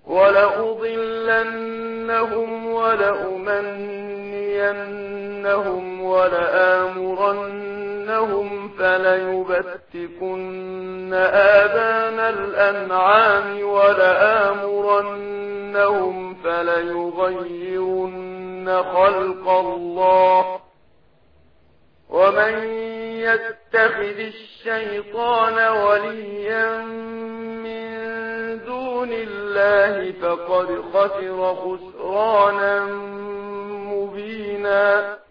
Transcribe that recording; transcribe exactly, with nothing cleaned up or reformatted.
ولأضلنهم ولأمنينهم ولآمرنهم فليبتكن آذان الأنعام ولآمرنهم فليغيرن خلق الله ومن يتخذ الشيطان وليا من دون الله فقد خسر خسرانا مبينا.